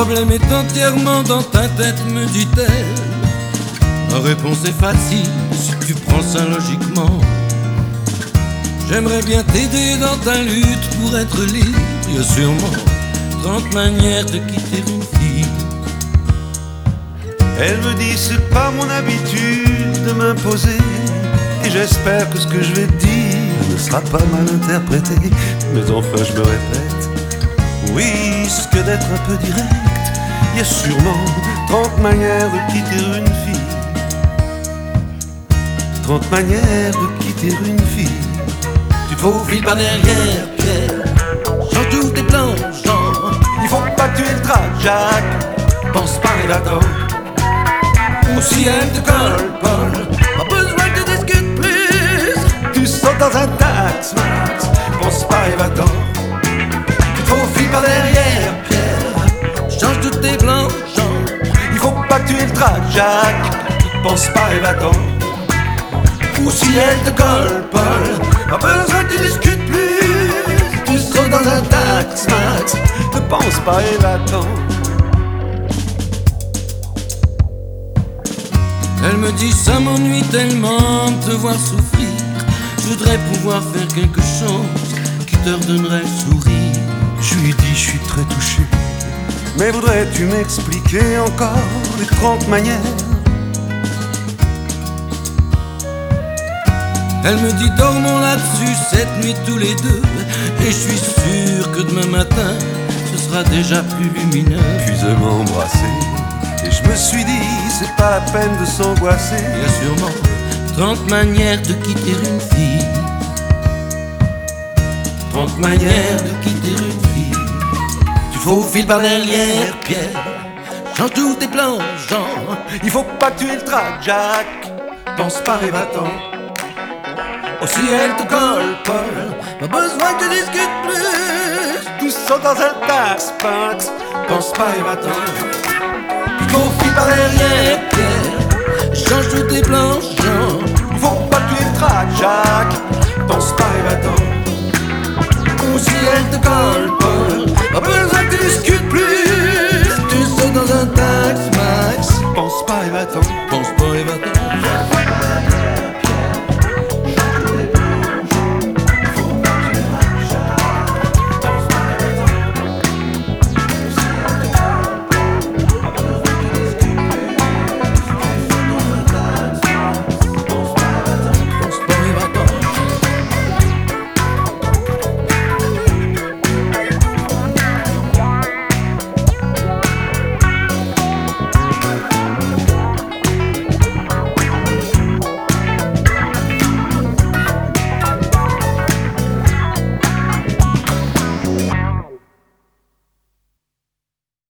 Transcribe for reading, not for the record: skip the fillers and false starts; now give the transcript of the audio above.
problème est entièrement dans ta tête, me dit-elle. La réponse est facile si tu prends ça logiquement. J'aimerais bien t'aider dans ta lutte pour être libre. Il y a sûrement 30 manières de quitter une fille. Elle me dit c'est pas mon habitude de m'imposer, et j'espère que ce que je vais te dire ne sera pas mal interprété. Mais enfin je me répète, oui, il risque d'être un peu direct. Il y a sûrement 30 manières de quitter une fille. 30 manières de quitter une fille. Tu te faufiles par derrière, Pierre. Change tous tes plans, Jean. Il faut pas que tu aies le trac, Jacques. Pense pas et va-t'en. Ou si elle te colle, Paul, pas besoin que tu discutes plus. Tu sautes dans un tax, Max. Pense pas et va-t'en. Tu te faufiles par derrière, Pierre. Change tous tes plans, Jean. Il faut pas que tu aies le trac, Jacques. Pense pas et va-t'en. Ou si elle te colle, Paul, pas besoin que tu discutes plus. Tu sautes dans un tax, Max. Ne pense pas et va-t'en. Elle me dit ça m'ennuie tellement de te voir souffrir. Je voudrais pouvoir faire quelque chose qui te redonnerait le sourire. Je lui dis je suis très touché, mais voudrais-tu m'expliquer encore les 30 manières? Elle me dit dormons là-dessus cette nuit tous les deux. Et je suis sûr que demain matin ce sera déjà plus lumineux. Puis elle m'a embrassé et je me suis dit c'est pas la peine de s'angoisser. Il y a sûrement 30 manières de quitter une fille. 30 manières de quitter une fille. Tu faufiles par derrière, Pierre. Change tous tes plans, Jean. Il faut pas que tu aies le trac, Jacques. Pense pas et va-t'en. Oh, si elle te colle, Paul, pas besoin que tu discutes plus. Tu sautes dans un tax, Max. Pense pas et va-t'en. Tu faufiles par derrière, Pierre. Change tous tes plans, Jean. Il faut pas que tu aies le trac, Jacques. Pense pas et va-t'en. Ou si elle te colle, Paul, pas besoin que tu discutes plus. Tu sautes dans un tax, Max. Pense pas et va-t'en.